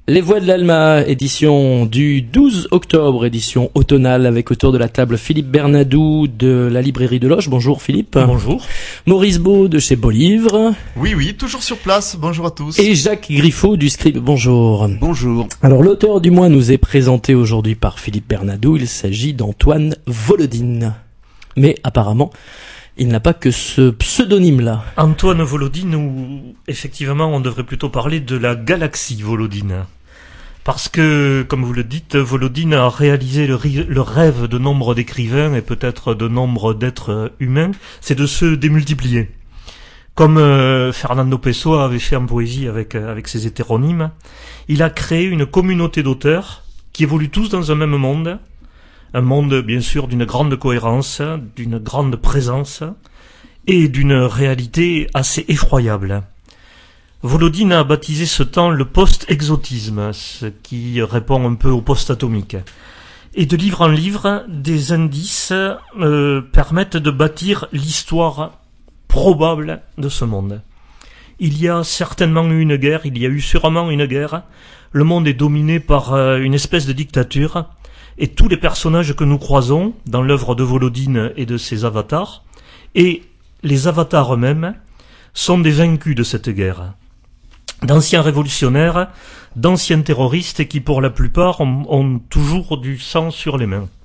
Les Voix de l'Alma, édition du 12 octobre, édition automnale, avec autour de la table Philippe Bernadou de la librairie de Loches. Bonjour Philippe. Bonjour. Maurice Beau de chez Beau-Livre. Oui, toujours sur place. Bonjour à tous. Et Jacques Griffo du Scribe. Bonjour. Bonjour. Alors l'auteur du mois nous est présenté aujourd'hui par Philippe Bernadou. Il s'agit d'Antoine Volodine. Mais apparemment, il n'a pas que ce pseudonyme-là. Antoine Volodine, ou effectivement on devrait plutôt parler de la galaxie Volodine. Parce que, comme vous le dites, Volodine a réalisé le rêve de nombre d'écrivains et peut-être de nombre d'êtres humains, c'est de se démultiplier. Comme Fernando Pessoa avait fait en poésie avec ses hétéronymes, il a créé une communauté d'auteurs qui évoluent tous dans un même monde. Un monde, bien sûr, d'une grande cohérence, d'une grande présence et d'une réalité assez effroyable. Volodine a baptisé ce temps le post-exotisme, ce qui répond un peu au post-atomique. Et de livre en livre, des indices permettent de bâtir l'histoire probable de ce monde. Il y a certainement eu une guerre, il y a eu sûrement une guerre. Le monde est dominé par une espèce de dictature. Et tous les personnages que nous croisons dans l'œuvre de Volodine et de ses avatars, et les avatars eux-mêmes, sont des vaincus de cette guerre. D'anciens révolutionnaires, d'anciens terroristes qui pour la plupart ont toujours du sang sur les mains.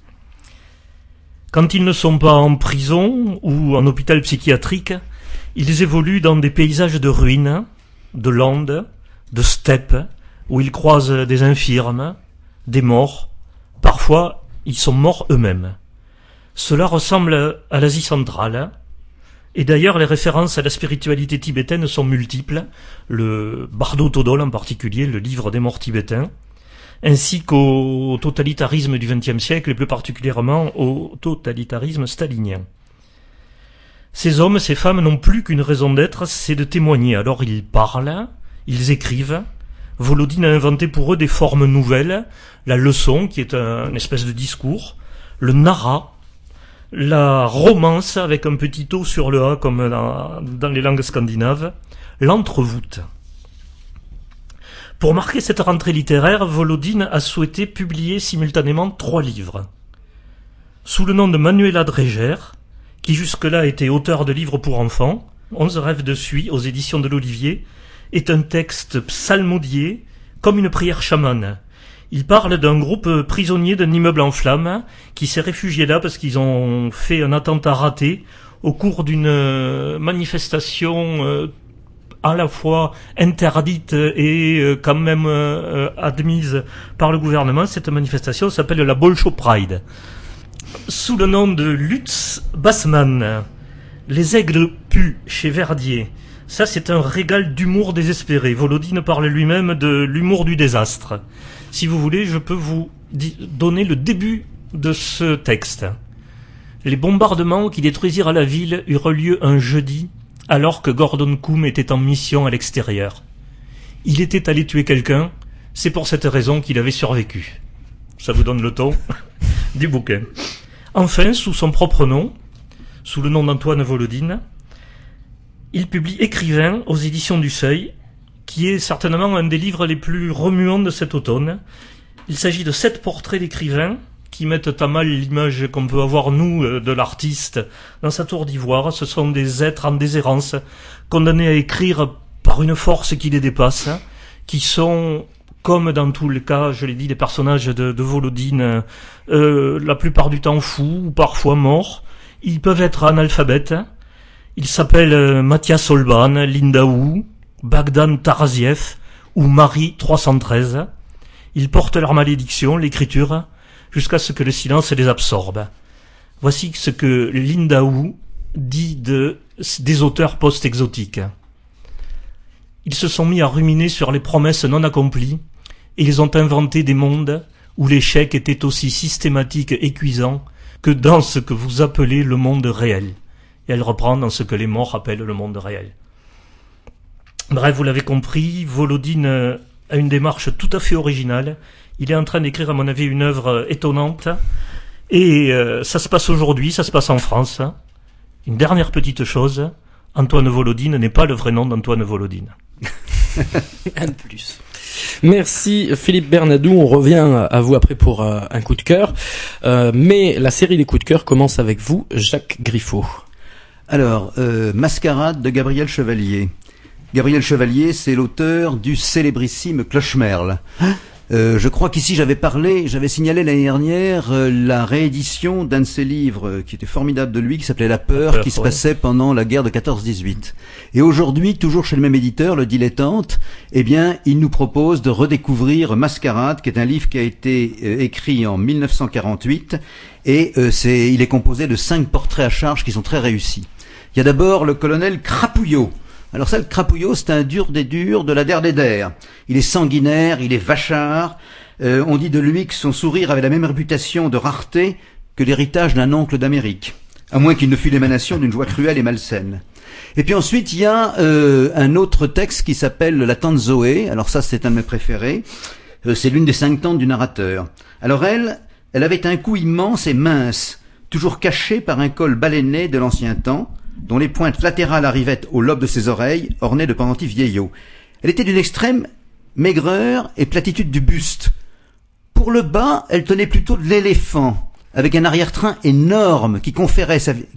Quand ils ne sont pas en prison ou en hôpital psychiatrique, ils évoluent dans des paysages de ruines, de landes, de steppes, où ils croisent des infirmes, des morts. Parfois, ils sont morts eux-mêmes. Cela ressemble à l'Asie centrale. Et d'ailleurs, les références à la spiritualité tibétaine sont multiples. Le Bardo Thodol en particulier, le livre des morts tibétains, ainsi qu'au totalitarisme du XXe siècle et plus particulièrement au totalitarisme stalinien. Ces hommes, ces femmes n'ont plus qu'une raison d'être, c'est de témoigner. Alors ils parlent, ils écrivent. Volodine a inventé pour eux des formes nouvelles, la leçon, qui est une espèce de discours, le narrat, la romance, avec un petit O sur le A, comme dans les langues scandinaves, l'entrevoûte. Pour marquer cette rentrée littéraire, Volodine a souhaité publier simultanément 3 livres. Sous le nom de Manuela Dreger, qui jusque-là était auteur de livres pour enfants, 11 rêves de suie aux éditions de l'Olivier, est un texte psalmodié, comme une prière chamane. Il parle d'un groupe prisonnier d'un immeuble en flammes qui s'est réfugié là parce qu'ils ont fait un attentat raté au cours d'une manifestation à la fois interdite et quand même admise par le gouvernement. Cette manifestation s'appelle la Bolsho Pride. Sous le nom de Lutz Bassmann, Les aigles puent chez Verdier. Ça, c'est un régal d'humour désespéré. Volodine parle lui-même de l'humour du désastre. Si vous voulez, je peux vous donner le début de ce texte. Les bombardements qui détruisirent la ville eurent lieu un jeudi, alors que Gordon Koum était en mission à l'extérieur. Il était allé tuer quelqu'un, c'est pour cette raison qu'il avait survécu. Ça vous donne le ton du bouquin. Enfin, sous son propre nom, sous le nom d'Antoine Volodine, il publie Écrivain aux éditions du Seuil, qui est certainement un des livres les plus remuants de cet automne. Il s'agit de 7 portraits d'écrivains qui mettent à mal l'image qu'on peut avoir, nous, de l'artiste dans sa tour d'ivoire. Ce sont des êtres en déshérence, condamnés à écrire par une force qui les dépasse, qui sont, comme dans tous les cas, je l'ai dit, des personnages de Volodine, la plupart du temps fous, ou parfois morts. Ils peuvent être analphabètes. Ils s'appellent Mathias Olban, Linda Wu, Bagdan Taraziev ou Marie 313. Ils portent leur malédiction, l'écriture, jusqu'à ce que le silence les absorbe. Voici ce que Linda Wu dit des auteurs post-exotiques. Ils se sont mis à ruminer sur les promesses non accomplies et ils ont inventé des mondes où l'échec était aussi systématique et cuisant que dans ce que vous appelez le monde réel. Et elle reprend dans ce que les morts appellent le monde réel. Bref, vous l'avez compris, Volodine a une démarche tout à fait originale. Il est en train d'écrire, à mon avis, une œuvre étonnante. Et ça se passe aujourd'hui, ça se passe en France. Une dernière petite chose, Antoine Volodine n'est pas le vrai nom d'Antoine Volodine. Un de plus. Merci Philippe Bernadou, on revient à vous après pour un coup de cœur. Mais la série des coups de cœur commence avec vous, Jacques Griffo. Alors, Mascarade de Gabriel Chevalier. Gabriel Chevalier, c'est l'auteur du célébrissime Clochemerle. Je crois qu'ici j'avais signalé l'année dernière la réédition d'un de ses livres qui était formidable de lui, qui s'appelait La Peur, qui se passait pendant la guerre de 14-18. Et aujourd'hui, toujours chez le même éditeur, le Dilettante, eh bien, il nous propose de redécouvrir Mascarade, qui est un livre qui a été écrit en 1948, et il est composé de 5 portraits à charge qui sont très réussis. Il y a d'abord le colonel Crapouillot. Alors ça, le Crapouillot, c'est un dur des durs de la der des der. Il est sanguinaire, il est vachard. On dit de lui que son sourire avait la même réputation de rareté que l'héritage d'un oncle d'Amérique, à moins qu'il ne fût l'émanation d'une joie cruelle et malsaine. Et puis ensuite, il y a un autre texte qui s'appelle La tante Zoé. Alors ça, c'est un de mes préférés. C'est l'une des 5 tantes du narrateur. Alors elle avait un cou immense et mince, toujours caché par un col baleiné de l'ancien temps, dont les pointes latérales arrivaient au lobe de ses oreilles, ornées de pendentifs vieillots. Elle était d'une extrême maigreur et platitude du buste. Pour le bas, elle tenait plutôt de l'éléphant, avec un arrière-train énorme qui conférait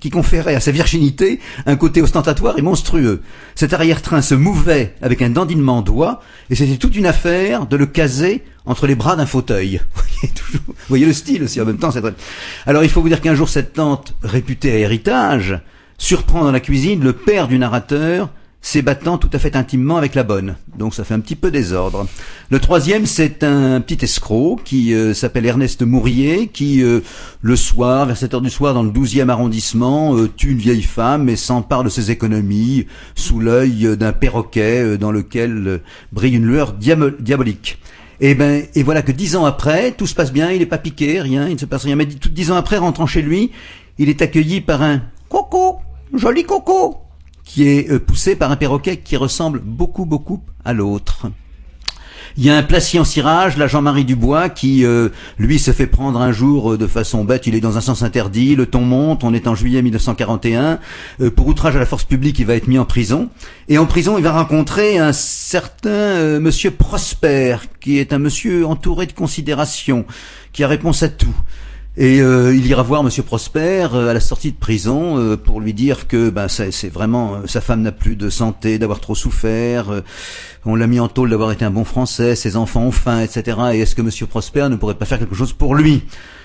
à sa virginité un côté ostentatoire et monstrueux. Cet arrière-train se mouvait avec un dandinement d'oie, et c'était toute une affaire de le caser entre les bras d'un fauteuil. Vous voyez le style aussi en même temps. Alors il faut vous dire qu'un jour, cette tante, réputée à héritage, surprend dans la cuisine le père du narrateur s'ébattant tout à fait intimement avec la bonne. Donc ça fait un petit peu désordre. Le troisième, c'est un petit escroc qui s'appelle Ernest Mourier, qui le soir, vers 7 heures du soir, dans le 12e arrondissement, tue une vieille femme et s'empare de ses économies sous l'œil d'un perroquet dans lequel brille une lueur diabolique. Et voilà que 10 ans après, tout se passe bien, il n'est pas piqué, rien, il ne se passe rien. Mais 10 ans après, rentrant chez lui, il est accueilli par un coco, joli coco, qui est poussé par un perroquet qui ressemble beaucoup à l'autre. Il y a un placier en cirage, là Jean-Marie Dubois, qui lui se fait prendre un jour de façon bête, il est dans un sens interdit, le ton monte, on est en juillet 1941, pour outrage à la force publique il va être mis en prison, et en prison il va rencontrer un certain monsieur Prosper, qui est un monsieur entouré de considération, qui a réponse à tout. Et il ira voir Monsieur Prosper à la sortie de prison pour lui dire que c'est vraiment sa femme n'a plus de santé, d'avoir trop souffert, on l'a mis en tôle d'avoir été un bon Français, ses enfants ont faim, etc. Et est-ce que Monsieur Prosper ne pourrait pas faire quelque chose pour lui?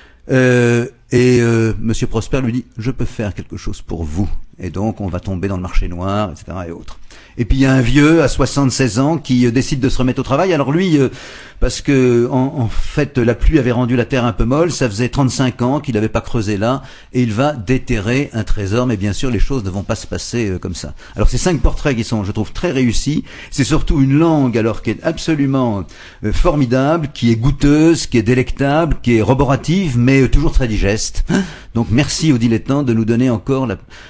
Monsieur Prosper lui dit je peux faire quelque chose pour vous. Et donc on va tomber dans le marché noir, etc. et autres. Et puis il y a un vieux à 76 ans qui décide de se remettre au travail. Alors lui, parce que en fait la pluie avait rendu la terre un peu molle, ça faisait 35 ans qu'il n'avait pas creusé là, et il va déterrer un trésor. Mais bien sûr les choses ne vont pas se passer comme ça. Alors ces 5 portraits qui sont, je trouve, très réussis. C'est surtout une langue alors qui est absolument formidable, qui est goûteuse, qui est délectable, qui est roborative, mais toujours très digeste. Donc merci aux dilettantes de nous donner encore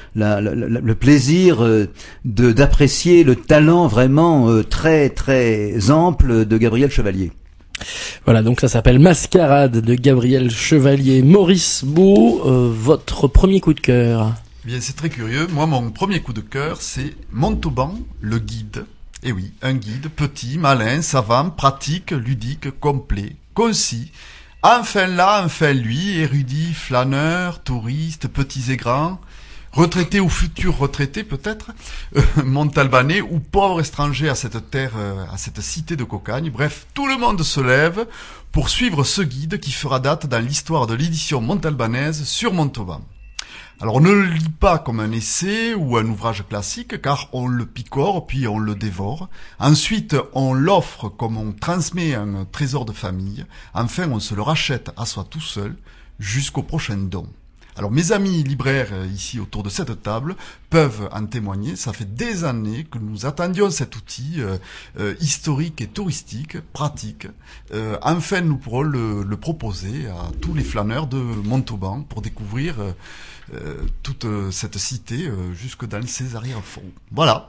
le plaisir d'apprécier le talent vraiment très très ample de Gabriel Chevalier. Voilà, donc ça s'appelle Mascarade de Gabriel Chevalier. Maurice Beau, votre premier coup de cœur? Bien, c'est très curieux. Moi, mon premier coup de cœur, c'est Montauban, le guide. Eh oui, un guide petit, malin, savant, pratique, ludique, complet, concis. Enfin là, enfin lui, érudit, flâneur, touriste, petits et grands, retraité ou futur retraité peut-être, montalbanais ou pauvre étranger à cette terre, à cette cité de Cocagne. Bref, tout le monde se lève pour suivre ce guide qui fera date dans l'histoire de l'édition montalbanaise sur Montauban. Alors on ne le lit pas comme un essai ou un ouvrage classique, car on le picore puis on le dévore. Ensuite on l'offre comme on transmet un trésor de famille. Enfin on se le rachète à soi tout seul jusqu'au prochain don. Alors mes amis libraires ici autour de cette table peuvent en témoigner. Ça fait des années que nous attendions cet outil historique et touristique, pratique. Enfin nous pourrons le proposer à tous les flâneurs de Montauban pour découvrir toute cette cité jusque dans ses arrière-fonds. Voilà.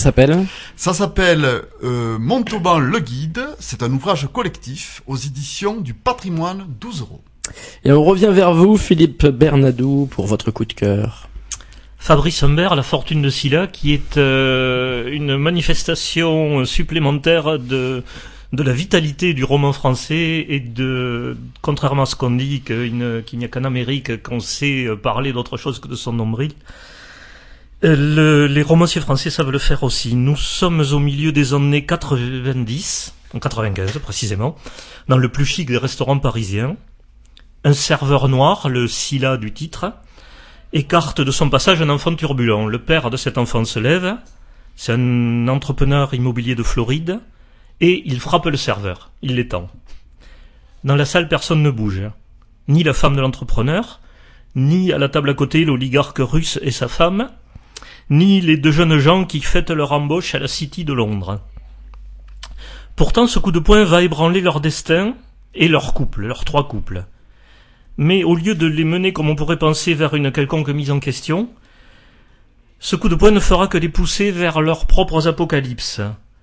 Ça s'appelle Montauban le guide. C'est un ouvrage collectif aux éditions du Patrimoine, 12 €. Et on revient vers vous, Philippe Bernadou, pour votre coup de cœur. Fabrice Humbert, La fortune de Scylla, qui est une manifestation supplémentaire de de la vitalité du roman français et contrairement à ce qu'on dit, qu'il n'y a qu'en Amérique qu'on sait parler d'autre chose que de son nombril, les romanciers français savent le faire aussi. Nous sommes au milieu des années 90, en 95 précisément, dans le plus chic des restaurants parisiens. Un serveur noir, le Scylla du titre, écarte de son passage un enfant turbulent. Le père de cet enfant se lève, c'est un entrepreneur immobilier de Floride, et il frappe le serveur, il l'étend. Dans la salle, personne ne bouge, ni la femme de l'entrepreneur, ni à la table à côté l'oligarque russe et sa femme, ni les deux jeunes gens qui fêtent leur embauche à la City de Londres. Pourtant, ce coup de poing va ébranler leur destin et leur couple, leurs 3 couples. Mais au lieu de les mener comme on pourrait penser vers une quelconque mise en question, ce coup de poing ne fera que les pousser vers leurs propres apocalypses.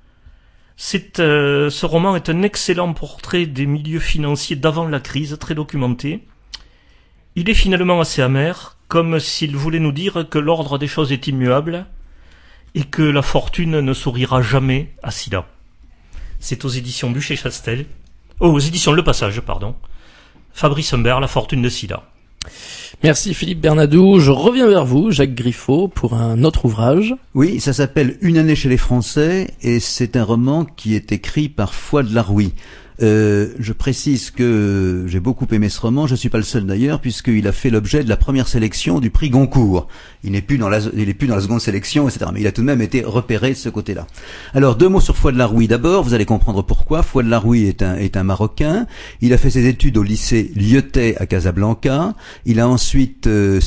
Ce roman est un excellent portrait des milieux financiers d'avant la crise, très documenté. Il est finalement assez amer, comme s'il voulait nous dire que l'ordre des choses est immuable et que la fortune ne sourira jamais à Scylla. C'est aux éditions Buchet-Chastel, aux éditions Le Passage, pardon. Fabrice Humbert, La fortune de Scylla. Merci Philippe Bernadou. Je reviens vers vous, Jacques Griffo, pour un autre ouvrage. Oui, ça s'appelle Une année chez les Français et c'est un roman qui est écrit par Foy de Larouille. Je précise que j'ai beaucoup aimé ce roman, je suis pas le seul d'ailleurs, puisqu'il a fait l'objet de la première sélection du prix Goncourt. Il n'est plus dans la seconde sélection, etc. Mais il a tout de même été repéré de ce côté-là. Alors, 2 mots sur Foy de Larouille. D'abord, vous allez comprendre pourquoi. Foy de Larouille est un Marocain. Il a fait ses études au lycée Lyotet à Casablanca. Il a ensuite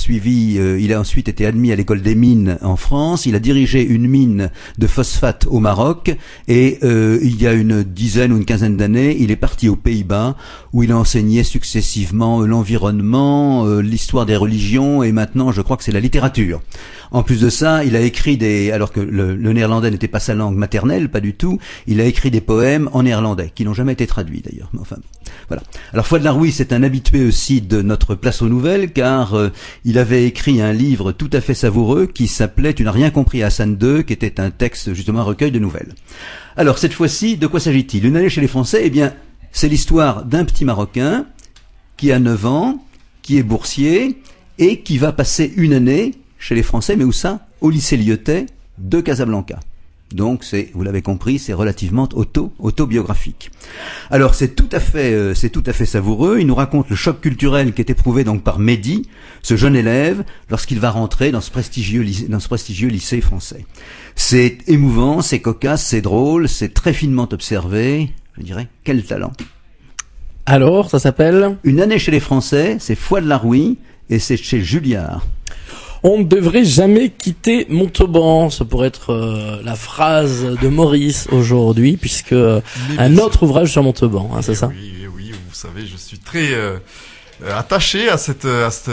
été admis à l'école des mines en France. Il a dirigé une mine de phosphate au Maroc. Et il y a une dizaine ou une quinzaine d'années, il est parti aux Pays-Bas où il a enseigné successivement l'environnement, l'histoire des religions et maintenant je crois que c'est la littérature. En plus de ça, il a écrit alors que le néerlandais n'était pas sa langue maternelle, pas du tout, il a écrit des poèmes en néerlandais qui n'ont jamais été traduits d'ailleurs. Enfin, voilà. Alors Foy de Larouille, c'est un habitué aussi de notre Place aux Nouvelles car il avait écrit un livre tout à fait savoureux qui s'appelait Tu n'as rien compris à Hassan II, qui était un texte justement un recueil de nouvelles. Alors cette fois-ci, de quoi s'agit-il? Une année chez les Français, eh bien, c'est l'histoire d'un petit Marocain qui a 9 ans, qui est boursier et qui va passer une année chez les Français, mais où ça? Au lycée Lyotet de Casablanca. Donc vous l'avez compris, c'est relativement autobiographique. Alors c'est tout à fait savoureux. Il nous raconte le choc culturel qui est éprouvé donc par Mehdi, ce jeune élève, lorsqu'il va rentrer dans ce prestigieux lycée français. C'est émouvant, c'est cocasse, c'est drôle, c'est très finement observé. Je dirais, quel talent. Alors, ça s'appelle Une année chez les Français, c'est Foy de Larouille et c'est chez Julliard. On ne devrait jamais quitter Montauban. Ça pourrait être la phrase de Maurice aujourd'hui, puisque un autre ouvrage sur Montauban, hein, c'est ça? Oui, vous savez, je suis très attaché à cette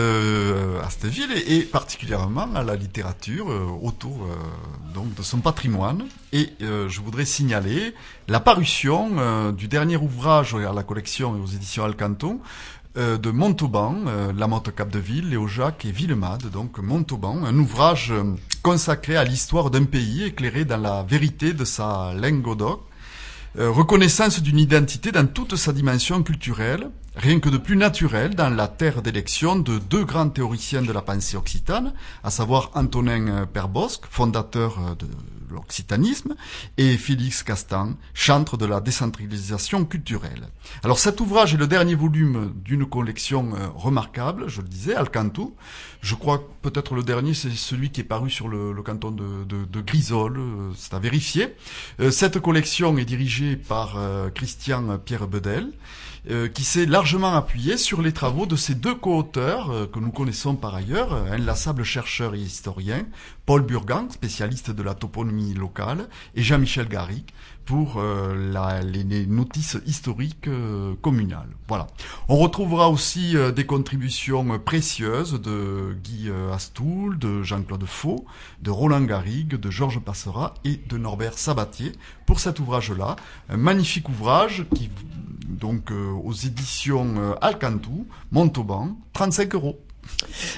ville et particulièrement à la littérature autour donc de son patrimoine. Et je voudrais signaler la parution du dernier ouvrage à la collection et aux éditions Alcanton de Montauban, Lamotte Capdeville, Léo Jacques et Villemade, donc Montauban, un ouvrage consacré à l'histoire d'un pays éclairé dans la vérité de sa lingodoc, reconnaissance d'une identité dans toute sa dimension culturelle, rien que de plus naturel dans la terre d'élection de 2 grands théoriciens de la pensée occitane, à savoir Antonin Perbosc, fondateur de l'occitanisme, et Félix Castan, chantre de la décentralisation culturelle. Alors cet ouvrage est le dernier volume d'une collection remarquable, je le disais, Alcanto. Je crois que peut-être le dernier, c'est celui qui est paru sur le canton de Grisol, c'est à vérifier. Cette collection est dirigée par Christian Pierre Bedel, qui s'est largement appuyé sur les travaux de ces 2 co-auteurs que nous connaissons par ailleurs, inlassable chercheur et historien, Paul Burgan, spécialiste de la toponymie locale, et Jean-Michel Garrigue pour les notices historiques communales. Voilà. On retrouvera aussi des contributions précieuses de Guy Astoul, de Jean-Claude Faux, de Roland Garrigue, de Georges Passera et de Norbert Sabatier pour cet ouvrage-là. Un magnifique ouvrage qui donc aux éditions Alcantou, Montauban, 35 €.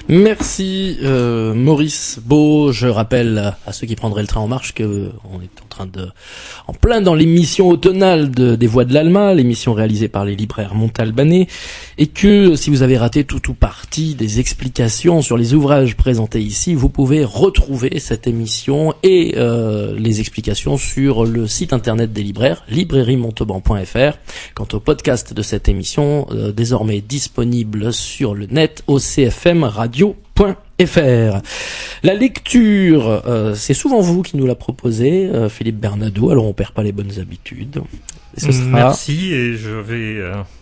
Merci Maurice Beau. Je rappelle à ceux qui prendraient le train en marche que on est en plein dans l'émission automnale des Voix de l'Alma, l'émission réalisée par les libraires montalbanais, et que si vous avez raté tout ou partie des explications sur les ouvrages présentés ici, vous pouvez retrouver cette émission et les explications sur le site internet des libraires, librairiemontauban.fr. Quant au podcast de cette émission, désormais disponible sur le net au cfmradio.fr. La lecture, c'est souvent vous qui nous la proposez, Philippe Bernadou, alors on perd pas les bonnes habitudes. Et ce sera... Merci, et je vais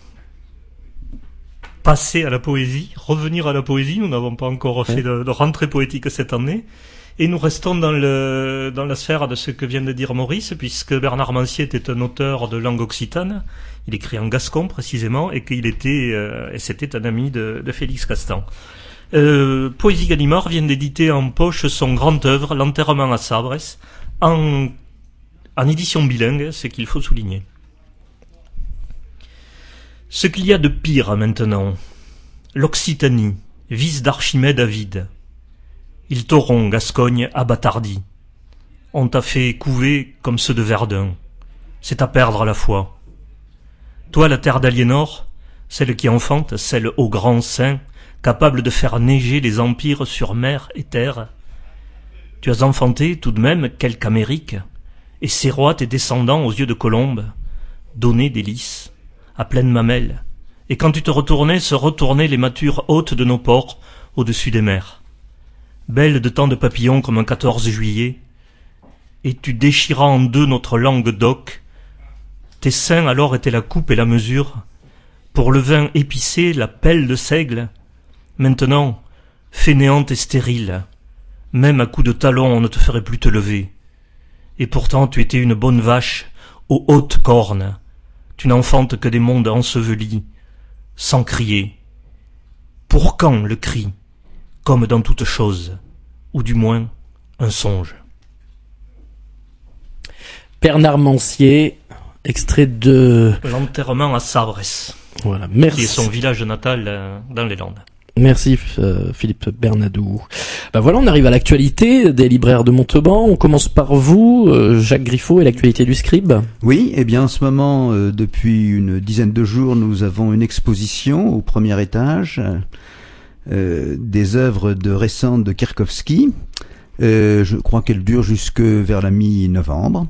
passer à la poésie, revenir à la poésie. Nous n'avons pas encore fait de rentrée poétique cette année, et nous restons dans la sphère de ce que vient de dire Maurice, puisque Bernard Mancier était un auteur de langue occitane. Il écrit en gascon précisément, et c'était un ami de Félix Castan. Poésie Gallimard vient d'éditer en poche son grand œuvre, L'enterrement à Sabres, en édition bilingue, ce qu'il faut souligner. Ce qu'il y a de pire maintenant, l'Occitanie, vice d'Archimède avide. Ils t'auront, Gascogne, abattardi. On t'a fait couver comme ceux de Verdun. C'est à perdre la foi. Toi, la terre d'Aliénor, celle qui enfante, celle au grand sein, capable de faire neiger les empires sur mer et terre. Tu as enfanté tout de même quelque Amérique, et ces rois tes descendants aux yeux de colombe, donnaient des lys, à pleine mamelle, et quand tu te retournais, se retournaient les matures hautes de nos ports au-dessus des mers. Belle de tant de papillons comme un 14 juillet, et tu déchiras en deux notre langue d'oc, tes seins alors étaient la coupe et la mesure, pour le vin épicé, la pelle de seigle. Maintenant, fainéante et stérile, même à coups de talon on ne te ferait plus te lever. Et pourtant tu étais une bonne vache aux hautes cornes, tu n'enfantes que des mondes ensevelis, sans crier. Pour quand le cri, comme dans toute chose, ou du moins un songe? Bernard Mancier, extrait de... L'enterrement à Sabres, Voilà, merci. qui est son village natal dans les Landes. Merci Philippe Bernadou. Voilà, on arrive à l'actualité des libraires de Montauban. On commence par vous, Jacques Griffo, et l'actualité du Scribe. Oui, eh bien en ce moment, depuis une dizaine de jours, nous avons une exposition au premier étage des œuvres récentes de Kierzkowski. Je crois qu'elle dure jusque vers la mi-novembre.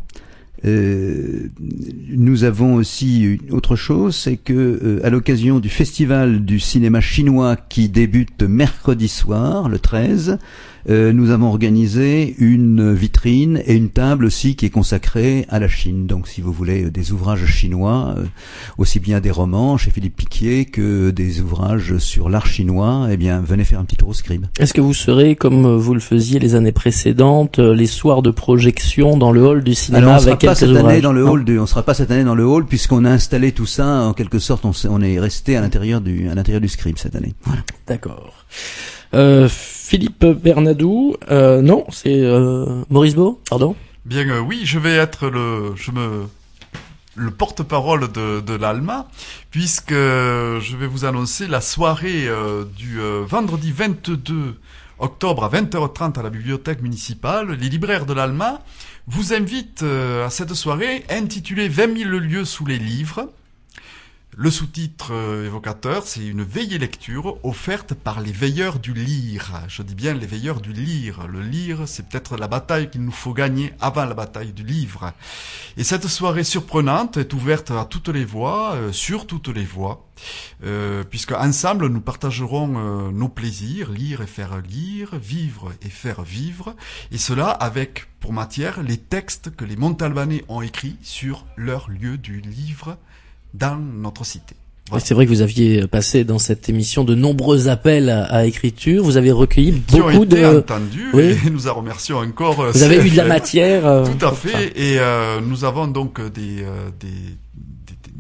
Nous avons aussi autre chose, c'est que à l'occasion du festival du cinéma chinois qui débute mercredi soir, le 13, nous avons organisé une vitrine et une table aussi qui est consacrée à la Chine. Donc si vous voulez des ouvrages chinois, aussi bien des romans chez Philippe Piquier que des ouvrages sur l'art chinois, eh bien venez faire un petit tour au Scribe. Est-ce que vous serez, comme vous le faisiez les années précédentes, les soirs de projection dans le hall du cinéma? Alors, avec quelques ouvrages? On sera pas cette année dans le hall puisqu'on a installé tout ça en quelque sorte. On est resté à l'intérieur du Scribe cette année. Voilà. D'accord. Philippe Bernadou, non, c'est Maurice Beau, pardon. Bien, oui, je vais être le porte-parole de l'Alma, puisque je vais vous annoncer la soirée du vendredi 22 octobre à 20h30 à la bibliothèque municipale. Les libraires de l'Alma vous invitent à cette soirée intitulée 20 000 lieux sous les livres. Le sous-titre évocateur, c'est une veillée lecture offerte par les veilleurs du lire. Je dis bien les veilleurs du lire. Le lire, c'est peut-être la bataille qu'il nous faut gagner avant la bataille du livre. Et cette soirée surprenante est ouverte à toutes les voix, sur toutes les voix, puisque ensemble nous partagerons nos plaisirs, lire et faire lire, vivre et faire vivre, et cela avec pour matière les textes que les Montalbanais ont écrits sur leur lieu du livre dans notre cité. Voilà. C'est vrai que vous aviez passé dans cette émission de nombreux appels à écriture. Vous avez recueilli qui beaucoup ont été de... entendus, oui. Et nous en remercions encore. Vous avez eu de la matière. Tout à fait. Et nous avons donc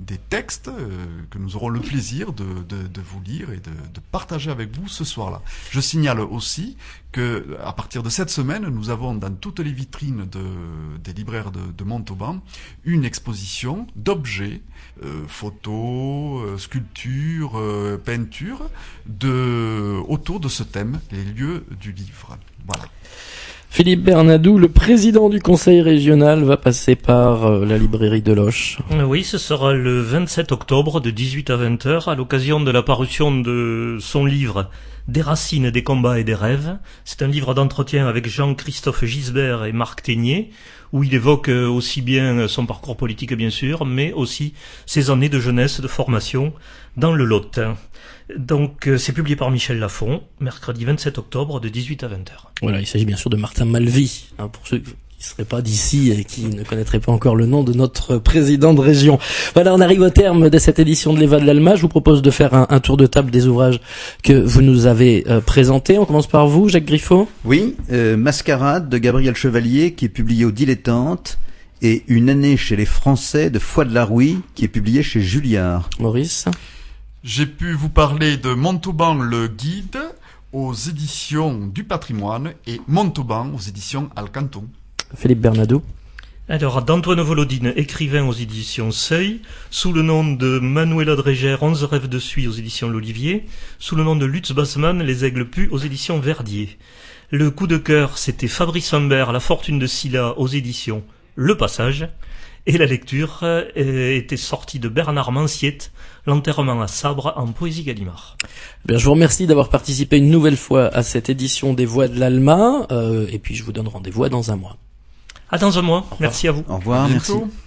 des textes que nous aurons le plaisir de vous lire et de partager avec vous ce soir-là. Je signale aussi que à partir de cette semaine, nous avons dans toutes les vitrines des libraires de Montauban une exposition d'objets, photos, sculptures, peintures, autour de ce thème, les lieux du livre. Voilà. Philippe Bernadou, le président du conseil régional, va passer par la librairie de Loches. Oui, ce sera le 27 octobre de 18 à 20 heures à l'occasion de la parution de son livre Des racines, des combats et des rêves. C'est un livre d'entretien avec Jean-Christophe Gisbert et Marc Ténier, où il évoque aussi bien son parcours politique bien sûr, mais aussi ses années de jeunesse, de formation dans le Lot. Donc c'est publié par Michel Lafon, mercredi 27 octobre de 18 à 20 heures. Voilà, il s'agit bien sûr de Martin Malvy, pour ceux qui seraient pas d'ici et qui ne connaîtraient pas encore le nom de notre président de région. Voilà, on arrive au terme de cette édition de l'Eva de l'Alma. Je vous propose de faire un tour de table des ouvrages que vous nous avez présentés. On commence par vous, Jacques Griffo. Oui, Mascarade de Gabriel Chevalier, qui est publié au Dilettante, et Une année chez les Français de Foy de la Rouille, qui est publié chez Julliard. Maurice. J'ai pu vous parler de Montauban le guide aux éditions du Patrimoine et Montauban aux éditions Alcanton. Philippe Bernadou. Alors, d'Antoine Volodine, écrivain aux éditions Seuil, sous le nom de Manuela Dreger, 11 rêves de suie aux éditions L'Olivier, sous le nom de Lutz Bassmann, Les Aigles Pus aux éditions Verdier. Le coup de cœur, c'était Fabrice Humbert, La fortune de Scylla aux éditions Le Passage. Et la lecture était sortie de Bernard Manciette, L'enterrement à sabre en poésie Gallimard. Bien, je vous remercie d'avoir participé une nouvelle fois à cette édition des Voix de l'Alma, et puis je vous donne rendez-vous dans un mois. À dans un mois. Merci à vous. Au revoir, merci.